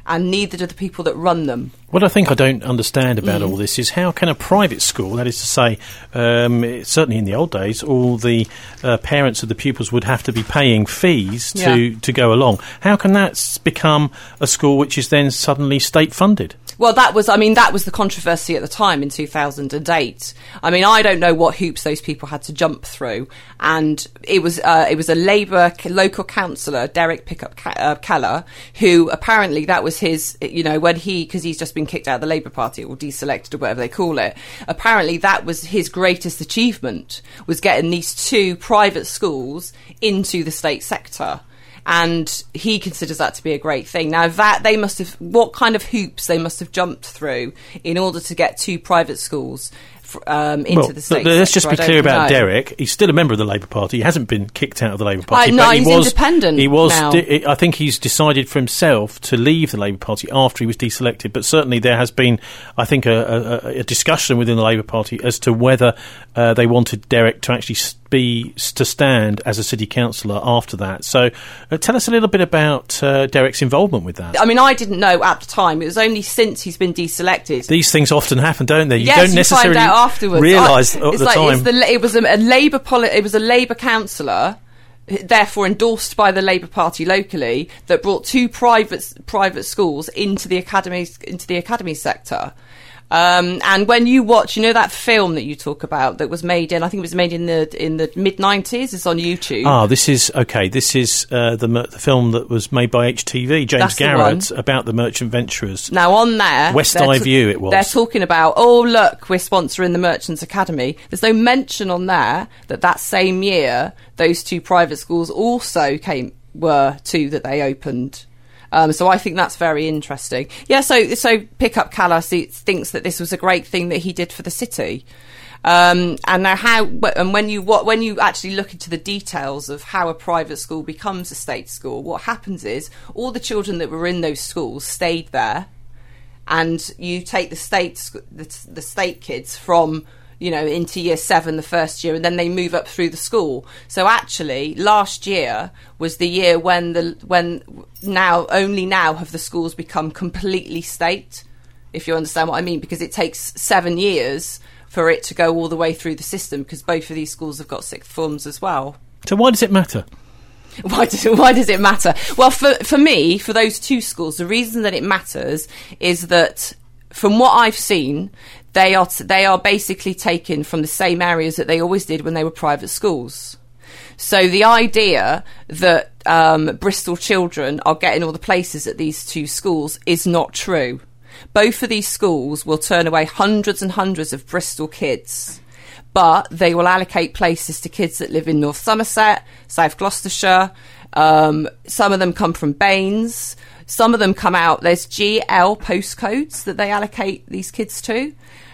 and neither do the people that run them. What I think I don't understand about mm. all this is how can a private school, that is to say, um, it, certainly in the old days, all the uh, parents of the pupils would have to be paying fees to, yeah. to go along. How can that s- become a school which is then suddenly state-funded? Well, that was, I mean, that was the controversy at the time in two thousand eight. I mean, I don't know what hoops those people had to jump through. And it was uh, it was a Labour local councillor, Derek Pickup Ke- uh, Keller, who apparently that was his, you know, when he, because he's just been kicked out of the Labour Party or deselected or whatever they call it, apparently that was his greatest achievement, was getting these two private schools into the state sector. And he considers that to be a great thing. Now, that they must have, what kind of hoops they must have jumped through in order to get two private schools um, into well, the state. Let's just be clear about know. Derek. He's still a member of the Labour Party. He hasn't been kicked out of the Labour Party. I, no, but he he's was, independent He was. now. Di- I think he's decided for himself to leave the Labour Party after he was deselected. But certainly there has been, I think, a, a, a discussion within the Labour Party as to whether uh, they wanted Derek to actually be to stand as a city councillor after that. So uh, tell us a little bit about uh, Derek's involvement with that. I mean, I didn't know at the time. It was only since he's been deselected. These things often happen, don't they? You yes, don't necessarily you find out afterwards. realise I, at it's the like, time. It's the, it was a, a Labour poli- It was a Labour councillor, therefore endorsed by the Labour Party locally, that brought two private private schools into the academies into the academy sector. Um, and when you watch, you know that film that you talk about that was made in, I think it was made in the in the mid nineties. It's on YouTube. Ah, this is okay. This is uh, the, mer- the film that was made by H T V, James That's the Garrett, one. about the Merchant Venturers. Now on there, West they're Eye t- View it was. They're talking about, oh look, we're sponsoring the Merchants Academy. There's no mention on there that that same year those two private schools also came were two that they opened. Um, so I think that's very interesting. Yeah, so so Pickup Keller thinks that this was a great thing that he did for the city. Um, and now how and when you what when you actually look into the details of how a private school becomes a state school, what happens is all the children that were in those schools stayed there, and you take the state the, the state kids from, you know, into year seven the first year, and then they move up through the school. So actually last year was the year when the when now only now have the schools become completely state, if you understand what I mean, because it takes seven years for it to go all the way through the system, because both of these schools have got sixth forms as well. So why does it matter? Why does it, why does it matter? Well, for for me, for those two schools, the reason that it matters is that from what I've seen, they are t- they are basically taken from the same areas that they always did when they were private schools. So the idea that um, Bristol children are getting all the places at these two schools is not true. Both of these schools will turn away hundreds and hundreds of Bristol kids, but they will allocate places to kids that live in North Somerset, South Gloucestershire. Um, some of them come from Baines. Some of them come out, there's G L postcodes that they allocate these kids to.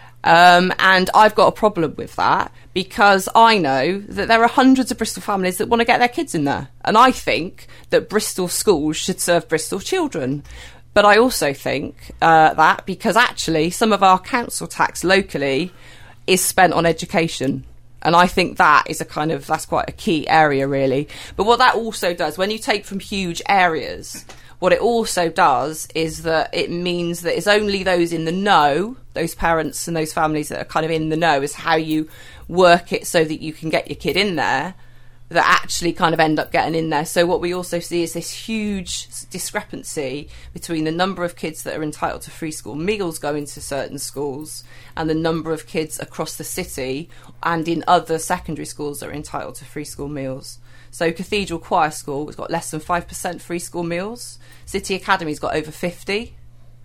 Um, and I've got a problem with that, because I know that there are hundreds of Bristol families that want to get their kids in there. And I think that Bristol schools should serve Bristol children. But I also think uh, that because actually some of our council tax locally is spent on education. And I think that is a kind of, that's quite a key area, really. But what that also does, when you take from huge areas, what it also does is that it means that it's only those in the know, those parents and those families that are kind of in the know, is how you work it so that you can get your kid in there, that actually kind of end up getting in there. So what we also see is this huge discrepancy between the number of kids that are entitled to free school meals going to certain schools and the number of kids across the city and in other secondary schools that are entitled to free school meals. So Cathedral Choir School has got less than five percent free school meals. City Academy's got over fifty.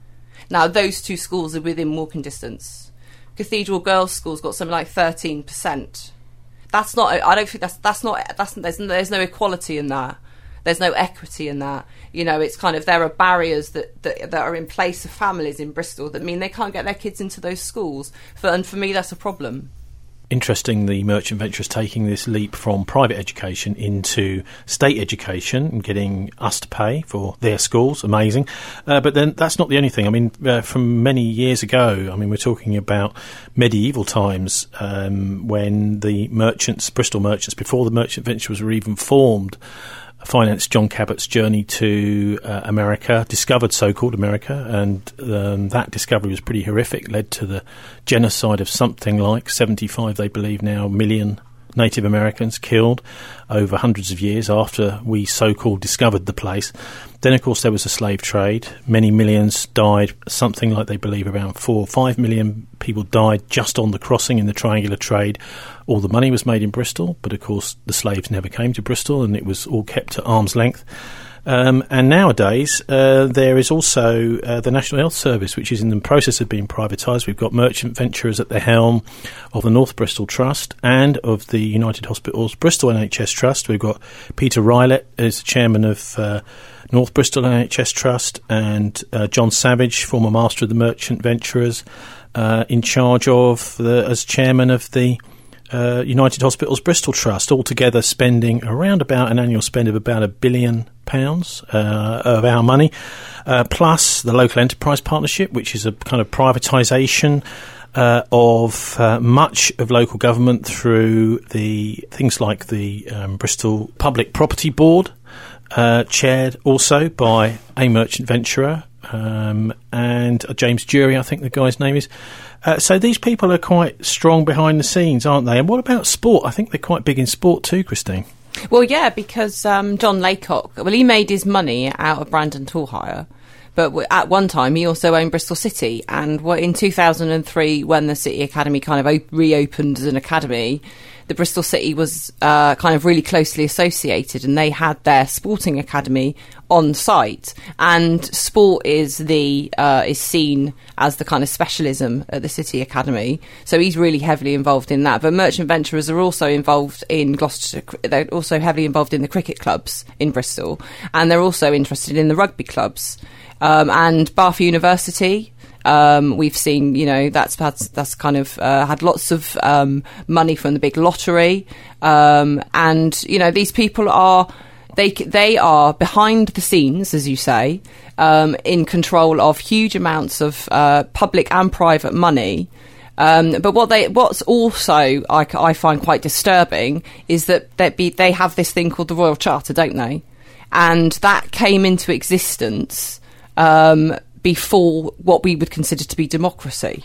Now, those two schools are within walking distance. Cathedral Girls' School's got something like thirteen percent. That's not, I don't think that's, that's not, that's, there's, there's no equality in that. There's no equity in that. You know, it's kind of, there are barriers that, that, that are in place of families in Bristol that mean they can't get their kids into those schools. For, and for me, that's a problem. Interesting, the Merchant Venturers taking this leap from private education into state education and getting us to pay for their schools. Amazing. Uh, but then that's not the only thing. I mean, uh, from many years ago, I mean, we're talking about medieval times um, when the merchants, Bristol merchants, before the Merchant Venturers were even formed, financed John Cabot's journey to uh, America, discovered so-called America, and um, that discovery was pretty horrific, led to the genocide of something like seventy-five, they believe now, million Native Americans killed over hundreds of years after we so-called discovered the place. Then, of course, there was a slave trade. Many millions died, something like they believe around four or five million people died just on the crossing in the triangular trade. All the money was made in Bristol, but, of course, the slaves never came to Bristol and it was all kept at arm's length. Um, and nowadays, uh, there is also uh, the National Health Service, which is in the process of being privatised. We've got merchant venturers at the helm of the North Bristol Trust and of the United Hospitals Bristol N H S Trust. We've got Peter Rylett as the chairman of uh, North Bristol N H S Trust, and uh, John Savage, former master of the merchant venturers, uh, in charge of the, as chairman of the uh, United Hospitals Bristol Trust, altogether spending around about an annual spend of about a billion pounds uh, of our money, uh, plus the Local Enterprise Partnership, which is a kind of privatisation uh, of uh, much of local government through the things like the um, Bristol Public Property Board, uh, chaired also by a merchant venturer, um, and uh, James Jury, I think the guy's name is. Uh, so these people are quite strong behind the scenes, aren't they? And what about sport? I think they're quite big in sport too, Christine. Well, yeah, because um, John Laycock, well, he made his money out of Brandon Tool Hire, but w- at one time he also owned Bristol City. And w- in two thousand three, when the City Academy kind of op- reopened as an academy, the Bristol City was uh, kind of really closely associated, and they had their sporting academy on site. And sport is the uh, is seen as the kind of specialism at the City Academy, so he's really heavily involved in that. But merchant venturers are also involved in Gloucester. They're also heavily involved in the cricket clubs in Bristol, and they're also interested in the rugby clubs. Um, and Bath University. Um, we've seen, you know, that's that's, that's kind of uh, had lots of um, money from the big lottery, um, and you know, these people are they they are behind the scenes, as you say, um, in control of huge amounts of uh, public and private money. Um, but what they what's also I, I find quite disturbing is that they be they have this thing called the Royal Charter, don't they? And that came into existence Um, before what we would consider to be democracy.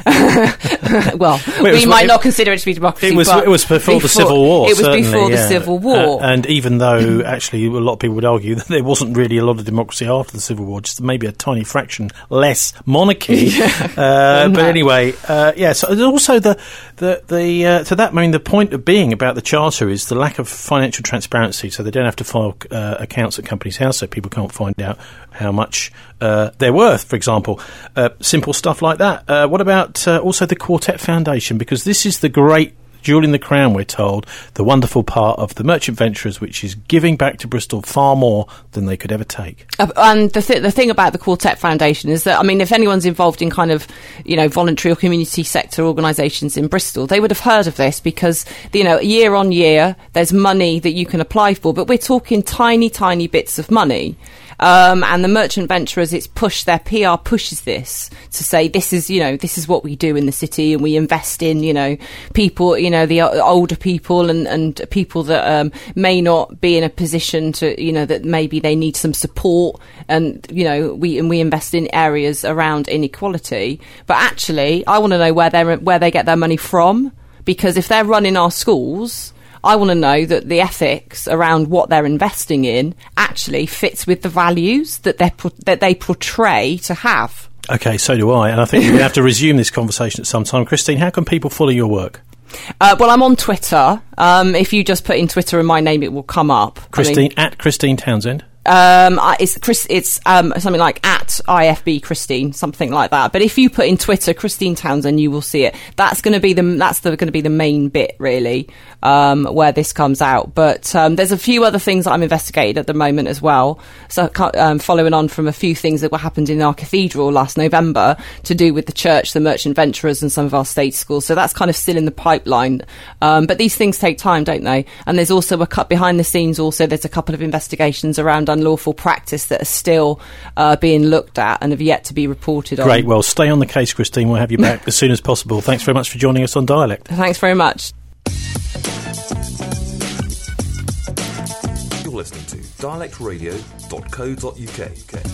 well, well we might it, not consider it to be democracy. It was, but it was before, before the Civil War. It was before yeah. the Civil War. Uh, and even though, actually, a lot of people would argue that there wasn't really a lot of democracy after the Civil War, just maybe a tiny fraction less monarchy. yeah. uh, but anyway, uh, yeah, so also the, the, the uh, to that, I mean, the point of being about the Charter is the lack of financial transparency, so they don't have to file uh, accounts at Companies House, so people can't find out how much uh, they're worth, for example. Uh, simple stuff like that. Uh, what about uh, also the Quartet Foundation? Because this is the great jewel in the crown, we're told, the wonderful part of the merchant venturers, which is giving back to Bristol far more than they could ever take. Uh, and the, th- the thing about the Quartet Foundation is that, I mean, if anyone's involved in kind of, you know, voluntary or community sector organisations in Bristol, they would have heard of this because, you know, year on year, there's money that you can apply for, but we're talking tiny, tiny bits of money. Um, and the merchant venturers, it's pushed, their P R pushes this to say this is, you know, this is what we do in the city, and we invest in, you know, people, you know, the older people and, and people that um, may not be in a position to, you know, that maybe they need some support, and, you know, we and we invest in areas around inequality. But actually, I want to know where they where they get their money from, because if they're running our schools, I want to know that the ethics around what they're investing in actually fits with the values that they that they portray to have. Okay, so do I, and I think we're going to have to resume this conversation at some time. Christine, how can people follow your work? Uh, well, I'm on Twitter. Um, if you just put in Twitter and my name, it will come up. Christine, I mean, at Christine Townsend. Um, it's Chris. It's um, something like at I F B Christine, something like that. But if you put in Twitter Christine Townsend, you will see it. That's going to be the that's the, going to be the main bit, really, um, where this comes out. But um, there's a few other things that I'm investigating at the moment as well. So um, following on from a few things that were happened in our cathedral last November to do with the church, the merchant venturers, and some of our state schools. So that's kind of still in the pipeline. Um, but these things take time, don't they? And there's also a cut behind the scenes. Also, there's a couple of investigations around unlawful practice that are still uh, being looked at and have yet to be reported on. Great. Well, stay on the case, Christine. We'll have you back as soon as possible. Thanks very much for joining us on Dialect. Thanks very much. You're listening to dialect radio dot co dot uk.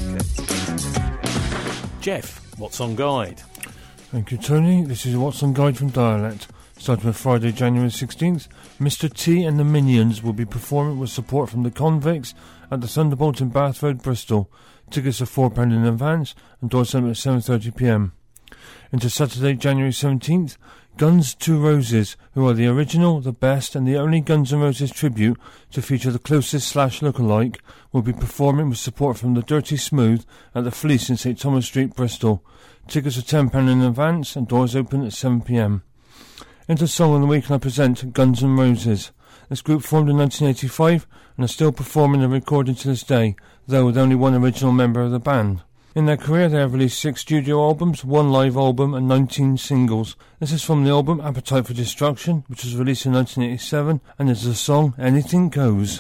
Jeff, what's on Guide? Thank you, Tony. This is What's on Guide from Dialect. Starting with Friday, January sixteenth, Mister T and the Minions will be performing with support from the Convicts at the Thunderbolt in Bath Road, Bristol. Tickets are four pounds in advance and doors open at seven thirty p m. Into Saturday, January seventeenth, Guns Two Roses, who are the original, the best and the only Guns N' Roses tribute to feature the closest Slash lookalike, will be performing with support from the Dirty Smooth at the Fleece in St Thomas Street, Bristol. Tickets are ten pounds in advance and doors open at seven p m. Into Song of the Week, and I present Guns N' Roses. This group formed in nineteen eighty-five and are still performing and recording to this day, though with only one original member of the band. In their career they have released six studio albums, one live album and nineteen singles. This is from the album Appetite for Destruction, which was released in nineteen eighty-seven, and is the song Anything Goes.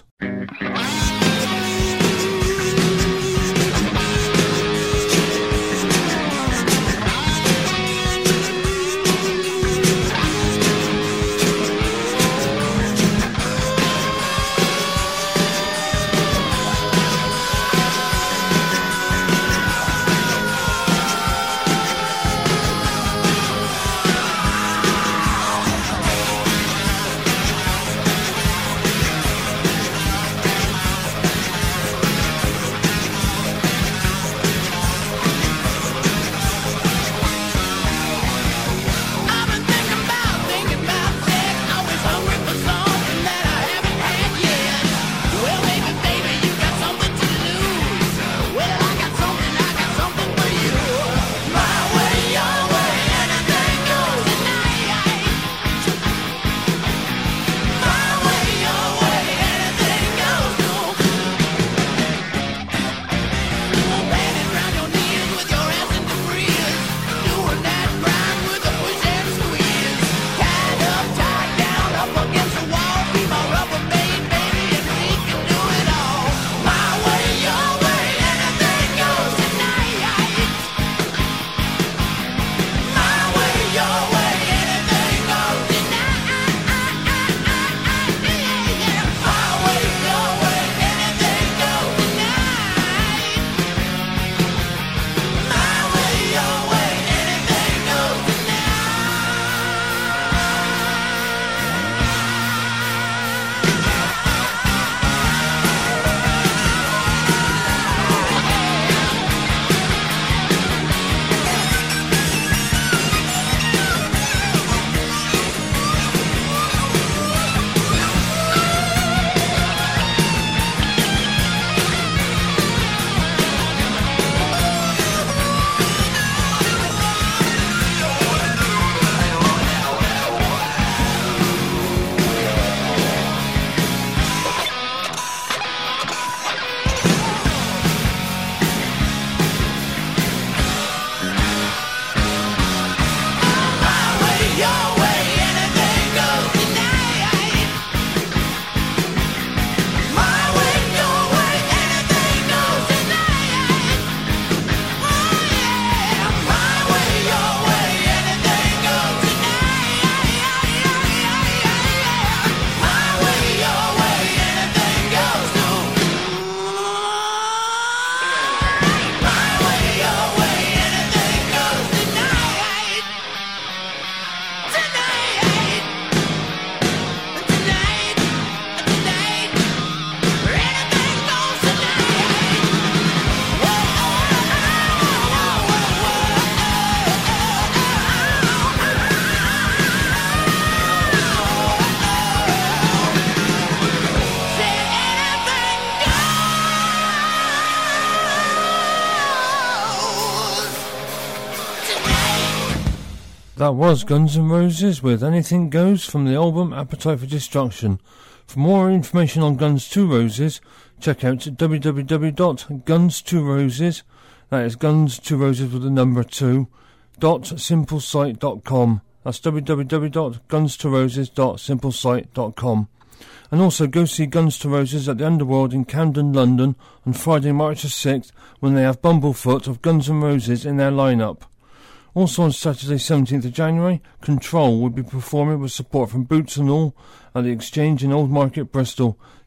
That was Guns N' Roses with Anything Goes from the album Appetite for Destruction. For more information on Guns Two Roses, check out w w w dot guns two roses, that is Guns Two Roses with the number two, dot simplesite dot com. That's w w w dot guns two roses dot simplesite dot com. And also go see Guns Two Roses at the Underworld in Camden, London on Friday, March the sixth, when they have Bumblefoot of Guns N' Roses in their lineup. Also on Saturday, seventeenth of January, Control will be performing with support from Boots and All at the Exchange in Old Market, Bristol.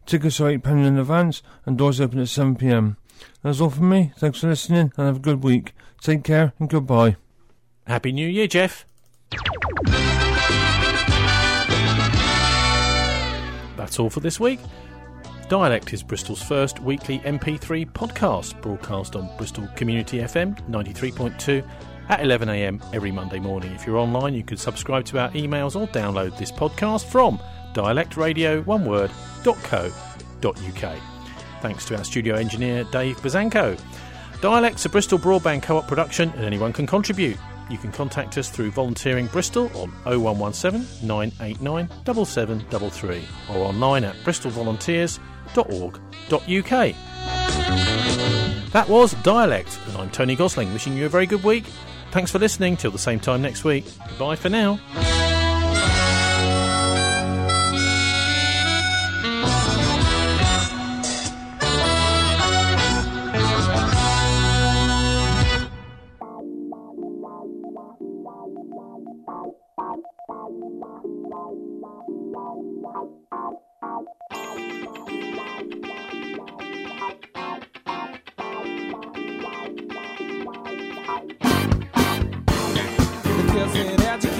Tickets are eight pounds in advance and doors open at seven p m. That's all from me. Thanks for listening and have a good week. Take care and goodbye. Happy New Year, Jeff. That's all for this week. Dialect is Bristol's first weekly M P three podcast, broadcast on Bristol Community F M ninety-three point two at eleven a m every Monday morning. If you're online, you can subscribe to our emails or download this podcast from dialect radio one word dot co dot u k. Thanks to our studio engineer Dave Bazanko. Dialect's a Bristol Broadband Co-op production and anyone can contribute. You can contact us through Volunteering Bristol on oh one one seven, nine eight nine, seven seven three three or online at bristol volunteers dot org dot u k. That was Dialect, and I'm Tony Gosling, wishing you a very good week. Thanks for listening. Till the same time next week. Goodbye for now. Because in education